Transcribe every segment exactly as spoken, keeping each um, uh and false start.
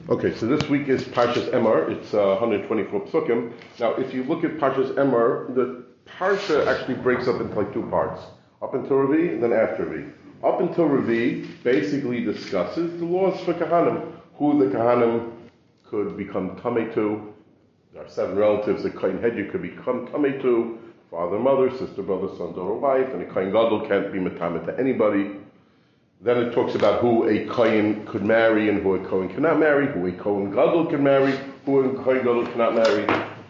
Okay, so this week is Parshas Emor. It's uh, one hundred twenty-four psukim. Now, if you look at Parshas Emor, the Parsha actually breaks up into like two parts. Up until Revi, and then after Revi. Up until Revi basically discusses the laws for Kahanim, who the Kahanim could become Tamei to. There are seven relatives that Kohen Hedya could become Tamei to: father, mother, sister, brother, son, daughter, wife, and a Kohen Gadol can't be Metameh to anybody. Then it talks about who a Kohen could marry and who a Kohen cannot marry, who a Kohen Gadol can marry, who a Kohen Gadol cannot marry.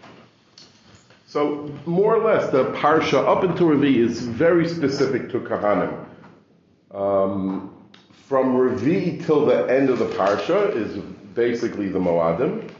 So, more or less, the Parsha up until Revi is very specific to Kahanim. Um, from Revi till the end of the Parsha is basically the Moadim.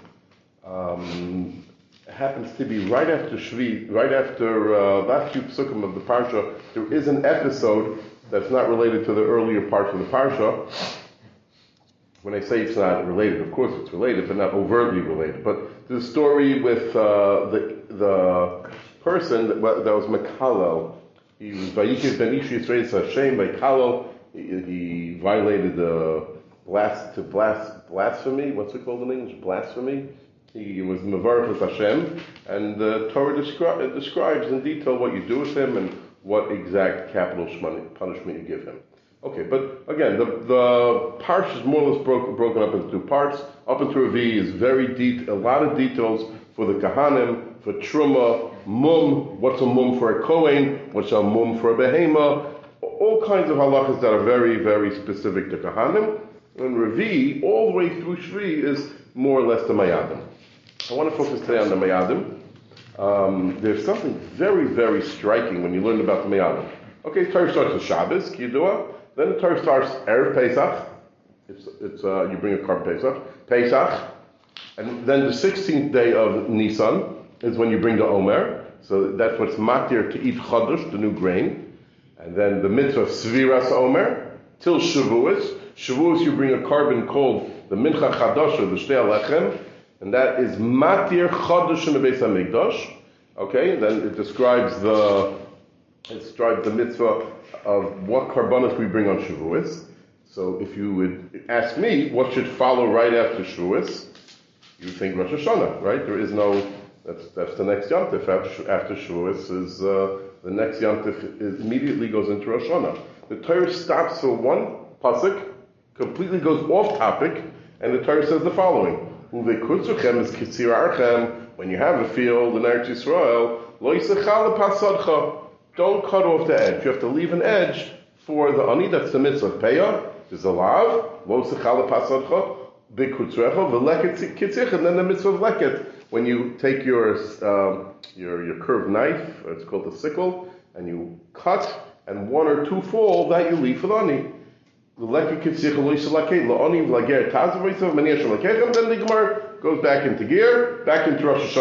Um, it happens to be right after Shvi, right after uh, last few psukim of the Parsha, there is an episode that's not related to the earlier parts of the Parsha. When I say it's not related, of course it's related, but not overtly related. But the story with uh, the the person that, that was Mekalel, he was Vayikiv ben Ish Yisrael Hashem Mekalel. He, he violated the blas to blas blasphemy. What's it called in English? Blasphemy. He was Mevarach Hashem, and the Torah descri- describes in detail what you do with him and what exact capital punishment you give him. Okay, but again, the the parsha is more or less broke, broken up into two parts. Up into Revi is very deep, a lot of details for the Kahanim, for Truma, Mum, what's a Mum for a Kohen, what's a Mum for a Behema, all kinds of halachas that are very, very specific to Kahanim. And Revi, all the way through Shvi, is more or less the Mayadim. I want to focus today on the Mayadim. Um, there's something very, very striking when you learn about the Me'adim. Okay, Torah starts with Shabbos, Kiyudua. Then the Torah starts Erev Pesach. It's, it's uh, you bring a carbon Pesach. Pesach. And then the sixteenth day of Nisan is when you bring the Omer. So that's what's matir to eat Chodesh, the new grain. And then the mitzvah of Sviras Omer, till Shavuos. Shavuos you bring a carbon called the Mincha Chadash, or the Shtei Alechem. And that is Matir Chodesh in the Beis HaMikdash. Okay, then it describes the it describes the mitzvah of what karbanos we bring on Shavuos. So if you would ask me what should follow right after Shavuos, you think Rosh Hashanah, right? There is no that's that's the next Yom Tov. After, after Shavuos is uh, the next Yom Tov is, immediately goes into Rosh Hashanah. The Torah stops for one pasuk, completely goes off topic, and the Torah says the following. When you have a field in Eretz Yisrael, don't cut off the edge. You have to leave an edge for the ani. That's the mitzvah of Peah. There's a lav, and then the mitzvah of leket. When you take your um, your your curved knife, it's called a sickle, and you cut, and one or two fall, that you leave for the ani. Then the Gemara goes back into gear, back into Rosh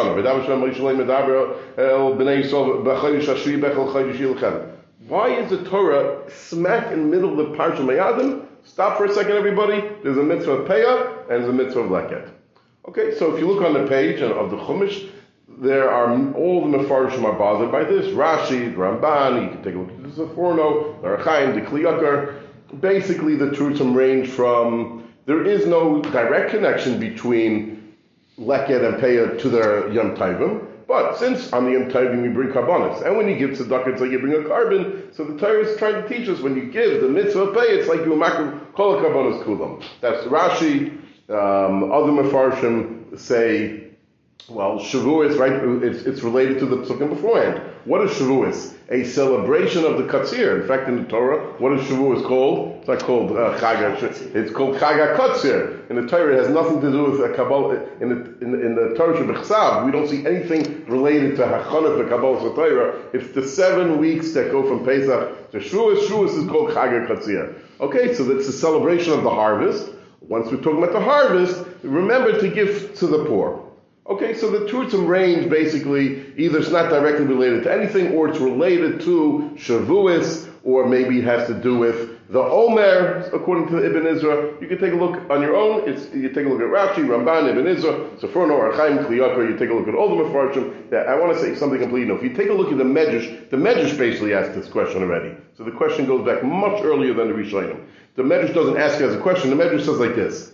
Hashanah. Why is the Torah smack in the middle of the Parsha Mayadim? Stop for a second, everybody. There's a mitzvah of Peah and there's a mitzvah of Leket. Okay, so if you look on the page of the Chumash, there are all the Mefarshim are bothered by this. Rashi, Ramban, you can take a look at the Seforno, the Archaim, the Kli Yakar. Basically, the Trutzim range from, there is no direct connection between Leket and Peah to their Yom Tovim, but since on the Yom Tovim you bring karbanos, and when you give tzedakah, it's like you bring a carbon, so the Torah is trying to teach us when you give the mitzvah of Peah, it's like you makru kol karbanos kulam. That's Rashi. Um, other Mefarshim say, well, Shavuos, right, it's, it's related to the psukim beforehand. What is Shavuos? A celebration of the Katzir. In fact, in the Torah, what is Shavuos called? It's not called uh, Chag. It's called Chag HaKatzir. In the Torah, it has nothing to do with a Kabbalah. In the, in the, in the Torah Shebechsav, we don't see anything related to Hachanah for Kabbalah Torah. It's the seven weeks that go from Pesach to Shavuos. Shavuos is called Chag HaKatzir. Okay, so that's a celebration of the harvest. Once we're talking about the harvest, remember to give to the poor. Okay, so the Trutzim range basically either it's not directly related to anything, or it's related to Shavuos, or maybe it has to do with the Omer, according to Ibn Ezra. You can take a look on your own. It's, you take a look at Rashi, Ramban, Ibn Ezra, Seforno, Archaim, Kli Yakar. You take a look at all the Mefarshim. Yeah, I want to say something completely new. If you take a look at the Medrash, the Medrash basically asked this question already. So the question goes back much earlier than the Rishonim. The Medrash doesn't ask it as a question. The Medrash says like this.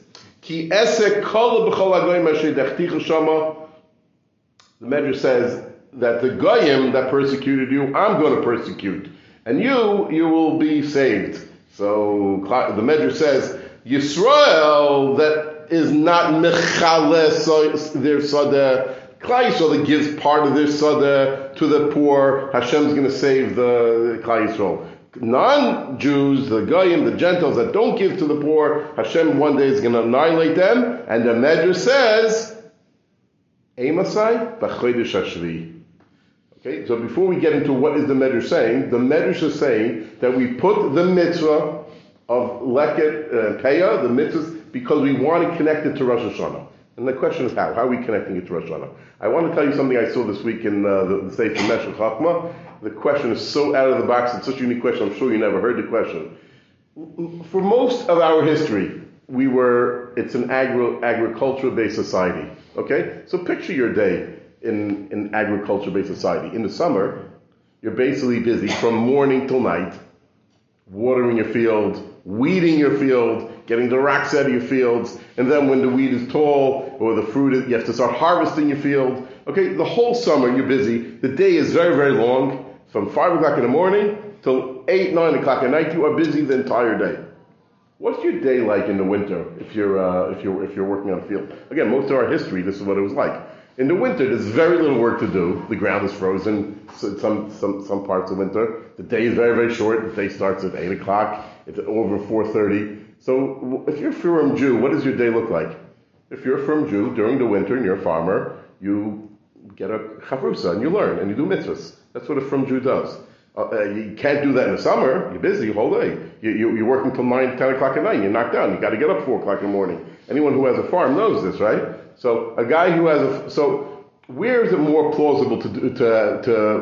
Ki esek kol b'chol hagoyim asher dechticha shama. The Medrash says that the goyim that persecuted you, I'm going to persecute, and you, you will be saved. So the Medrash says Yisrael that is not mechales their sada. Klal Yisrael that gives part of their sada to the poor, Hashem's going to save the Klal Yisrael. Non-Jews, the Goyim, the Gentiles that don't give to the poor, Hashem one day is going to annihilate them. And the Medrash says, Eimasai b'chodesh hashvi. Okay, so before we get into what is the Medrash saying, the Medrash is saying that we put the mitzvah of Leket uh, Peah, the mitzvahs, because we want to connect it to Rosh Hashanah. And the question is how? How are we connecting it to Rosh Hashanah? I want to tell you something I saw this week in uh, the, the Sefer Meshech Chachma. The question is so out of the box. It's such a unique question. I'm sure you never heard the question. For most of our history, we were, it's an agri- agriculture-based society. Okay? So picture your day in an agriculture-based society. In the summer, you're basically busy from morning till night, watering your field, weeding your field, getting the rocks out of your fields, and then when the weed is tall, or the fruit is, you have to start harvesting your field. Okay, the whole summer you're busy. The day is very, very long. From five o'clock in the morning till eight, nine o'clock at night, you are busy the entire day. What's your day like in the winter if you're uh, if you're if you're working on a field? Again, most of our history, this is what it was like. In the winter, there's very little work to do. The ground is frozen. So some some some parts of winter, the day is very, very short. The day starts at eight o'clock. It's over four thirty. So if you're a firm Jew, what does your day look like? If you're a firm Jew during the winter and you're a farmer, you get a chavrusa and you learn and you do mitzvahs. That's what a firm Jew does. Uh, uh, you can't do that in the summer. You're busy the whole day. You, you, you're working till nine, ten o'clock at night. You're knocked down. You got to get up four o'clock in the morning. Anyone who has a farm knows this, right? So a guy who has a so where is it more plausible to to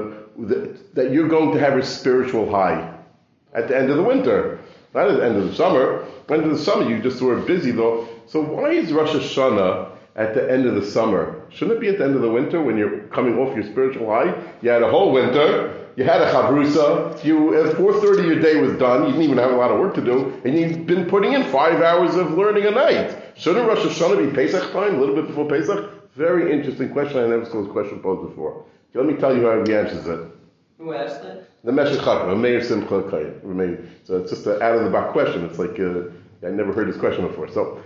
to that you're going to have a spiritual high at the end of the winter, not at the end of the summer. At the end of the summer, you just were busy though. So why is Rosh Hashanah at the end of the summer? Shouldn't it be at the end of the winter when you're coming off your spiritual high? You had a whole winter. You had a chavrusa. You at four thirty your day was done. You didn't even have a lot of work to do, and you've been putting in five hours of learning a night. Shouldn't Rosh Hashanah be Pesach time, a little bit before Pesach? Very interesting question. I never saw this question posed before. Let me tell you how he answers it. Who asked it? The Meshech Chachma, Meir Simcha Kayim. So it's just an out of the box question. It's like uh, I never heard this question before. So.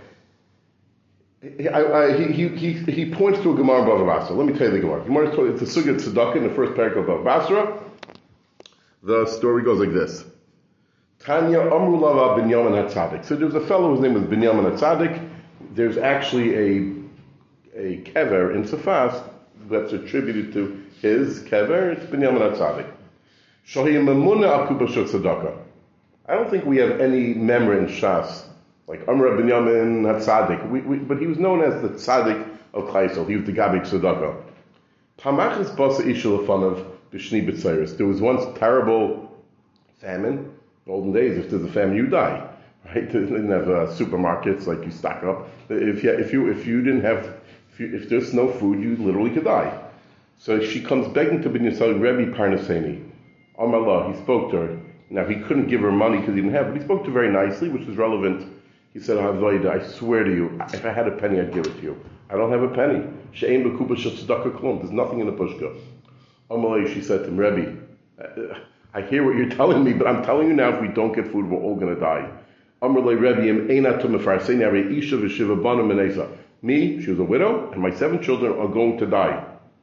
I, I, he, he, he points to a Gemara in Bava Basra. Let me tell you the Gemara. Gemara is it's a Sugya Tzedakah in the first paragraph of Bava Basra. The story goes like this. Tanya Amru Lava Binyamin HaTzadik. So there's a fellow whose name was Binyamin HaTzadik. There's actually a a kever in Safas that's attributed to his kever. It's Binyamin HaTzadik. Shohi Memuna Akuba Shot Tzedakah. I don't think we have any memory in Shas like Amr Binyamin HaTzadik, we, we, but he was known as the Tzadik of Klal Yisrael. He was the Gabi Tzedakah. Tamachis Basa Ishul Afanav B'Shni B'Tzayris. There was once terrible famine. In olden days, if there's a famine, you die. Right? They didn't have uh, supermarkets like you stock up. If you if you if you didn't have if, you, if there's no food, you literally could die. So she comes begging to Ben Yisrael, Rebbe Parnaseni. Amallah, he spoke to her. Now he couldn't give her money because he didn't have, but he spoke to her very nicely, which is relevant. He said, Havoida, I swear to you, if I had a penny, I'd give it to you. I don't have a penny. She'ein b'kuba shetzedakah klum. There's nothing in the pushka. Amalei, she said to him, Rebbe, I hear what you're telling me, but I'm telling you now, if we don't get food, we're all going to die. Amalei, Rebbe, im eina tu mefarseni arei isha v'shiva banim meneza. Me, she was a widow, and my seven children are going to die.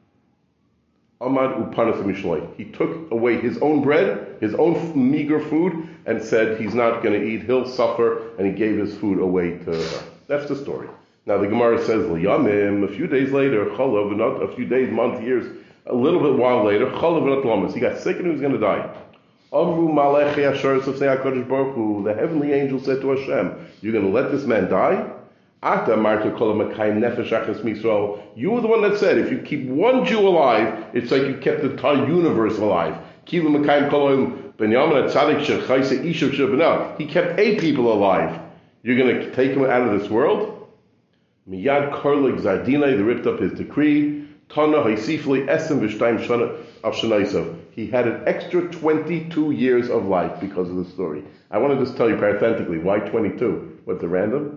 Amad upanas mishloi. He took away his own bread, his own meager food, and said he's not going to eat, he'll suffer, and he gave his food away to her. That's the story. Now the Gemara says, L'yamim, a few days later, chalav, not a few days, months, years, a little bit while later, chalav v'nat lamas. He got sick and he was going to die. Amru malechei asher sofsei HaKadosh Baruch Hu. The heavenly angel said to Hashem, you're going to let this man die? Ata marta kol makayim nefesh achas misrael. You were the one that said, if you keep one Jew alive, it's like you kept the entire universe alive. Kilu makayim kol Binyamin HaTzadik shechayse ishav shebanav. He kept eight people alive. You're going to take him out of this world? Miyad karlig zardinai, they ripped up his decree. Tana haisifli esem v'shtayim shana of shanaisav. He had an extra twenty-two years of life because of the story. I want to just tell you parenthetically, why twenty-two? What's the random?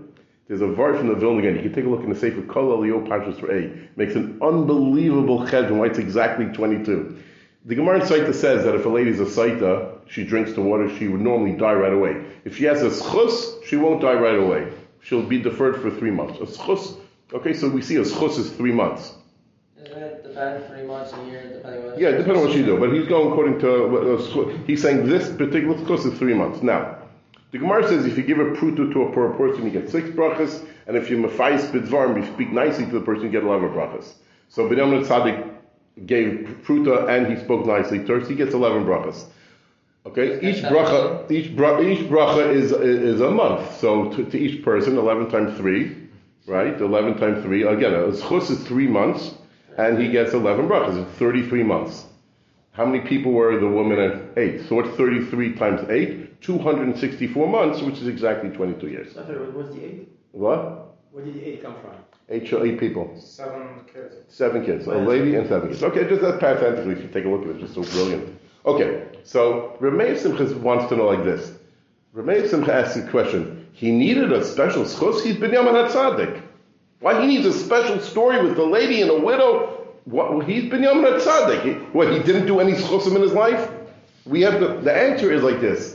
There's a verse in the Vilna again. You can take a look in the Sefer Kol Elio Parshas Re'eh. Makes an unbelievable cheshbon why it's exactly twenty-two. The Gemara in Saita says that if a lady's a Saita, she drinks the water, she would normally die right away. If she has a schus, she won't die right away. She'll be deferred for three months. A schus, okay, so we see a schus is three months. Isn't it depend three months a year, depending on what Yeah, depending on what you do. But he's going according to, uh, he's saying this particular schus is three months. Now, the Gemara says if you give a pruta to a poor person, you get six brachas, and if you mafais bidvarm, you speak nicely to the person, you get eleven brachas. So Binyamin Tzaddik gave pruta and he spoke nicely to her, so he gets eleven brachas. Okay, each bracha, each bra, each bracha is is a month. So to, to each person, eleven times three, right? Eleven times three. Again, a schus is three months, and he gets eleven brachas. It's thirty-three months. How many people were the woman at eight? So what's thirty-three times eight? two hundred sixty-four months, which is exactly twenty-two years. What's the eight? What? Where did the eight come from? Eight, eight people. Seven kids. Seven kids. A lady and seven kids. Okay, just that parenthetically, if you take a look at it, it's just so brilliant. Okay, so Ramey Simcha wants to know like this. Ramey Simcha asks a question. He needed a special schus? He's Binyamin HaTzadik. Why he needs a special story with the lady and a widow? What, he's Binyamin HaTzadik. He, what, he didn't do any schusim in his life? We have the, the answer is like this.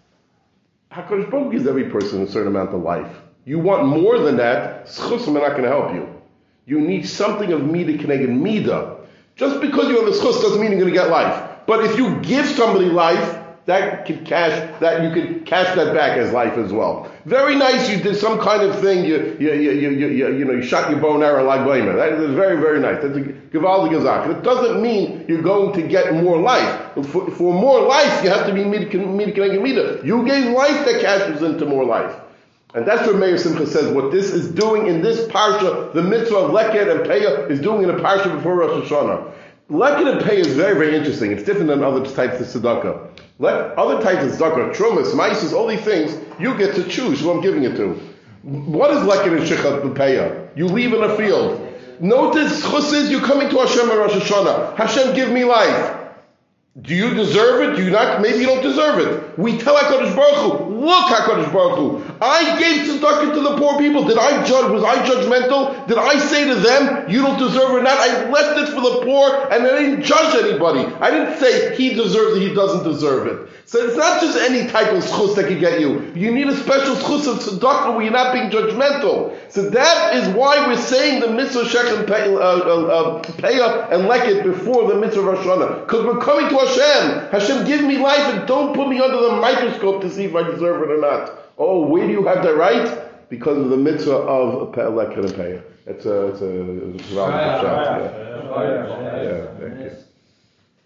HaKadosh Baruch Hu gives every person a certain amount of life. You want more than that, schusim are not going to help you. You need something of mida keneged mida. Just because you have a schus doesn't mean you're going to get life. But if you give somebody life, that can cash that you can cash that back as life as well. Very nice. You did some kind of thing. You you you you you, you, you know you shot your bow and arrow like Blamer. That is very very nice. That's a gewaldige Sache. It doesn't mean you're going to get more life. For, for more life, you have to be mida keneged mida. You gave life that cashes into more life. And that's what Meir Simcha says. What this is doing in this parsha, the mitzvah of Leket and Peah is doing in a parsha before Rosh Hashanah. Leket and Peah is very, very interesting. It's different than other types of tzedakah. Let, other types of tzedakah, trumas, maises, all these things, you get to choose who I'm giving it to. What is Leket and Shechat and Peah? You leave in a field. Notice, chus is you're coming to Hashem and Rosh Hashanah. Hashem, give me life. Do you deserve it? Do you not? Maybe you don't deserve it. We tell HaKadosh Baruch Hu, look HaKadosh Baruch Hu, I gave tzedakah to the poor people. Did I judge? Was I judgmental? Did I say to them, you don't deserve it or not? I left it for the poor and I didn't judge anybody. I didn't say he deserves it, he doesn't deserve it. So it's not just any type of schus that can get you. You need a special schus of tzedakah where you're not being judgmental. So that is why we're saying the mitzvah shechem peah uh, uh, and leket before the mitzvah Rosh Hashanah. Because we're coming to Hashem. Hashem, give me life and don't put me under the microscope to see if I deserve it or not. Oh, where do you have that right? Because of the mitzvah of leket and peah. It's a, it's a, it's a, it's a, it's a, it's a, it's a, it's a, it's a, it's a, it's a,